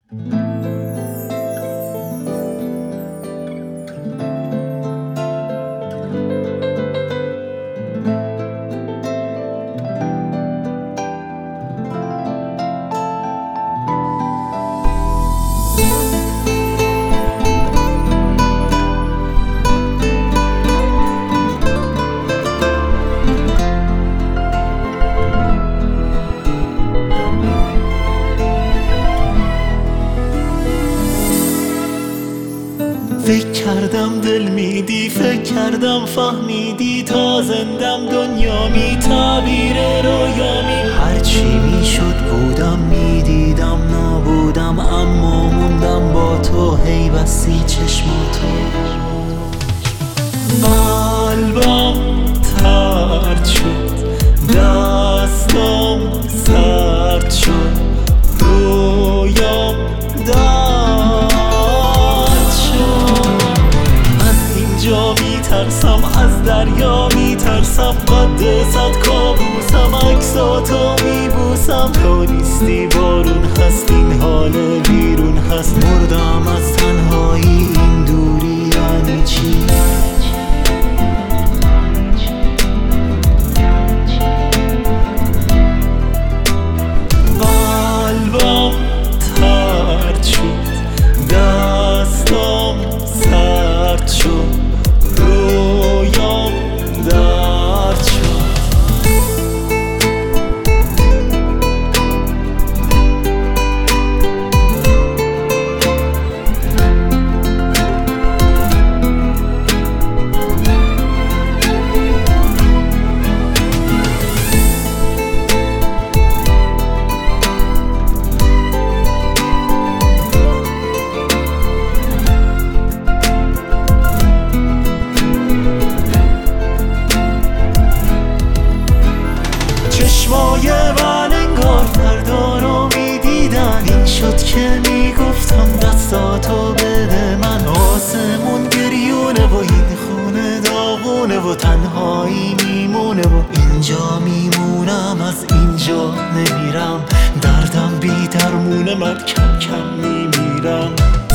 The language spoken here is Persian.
فکر کردم دل میدی، فکر کردم فهمیدی، تا زندم دنیامی، تعبیر رویامی. هرچی میشد بودم، میدیدم نبودم، اما موندم با تو، هی بستی چشماتو. قلبم ترد شد، دستم سرد شد، رویام میترسم، از دریا میترسم، قد صد کابوسم، عکساتو میبوسم. تو نیستی بارون هست، این حال بیرون هست، مردم از تنهایی، این دوری یعنی چی؟ قلبم ترد شد، دستم سرد شد، رویام درد شد. چشمای من انگار فردا رو میدیدن، این شد که میگفتم دستاتو بده من. آسمون گریونه و این خونه داغونه و تنهایی میمونه و اینجا میمونم، از اینجا نمیرم، دردم بی درمونه، من کم کم میمیرم.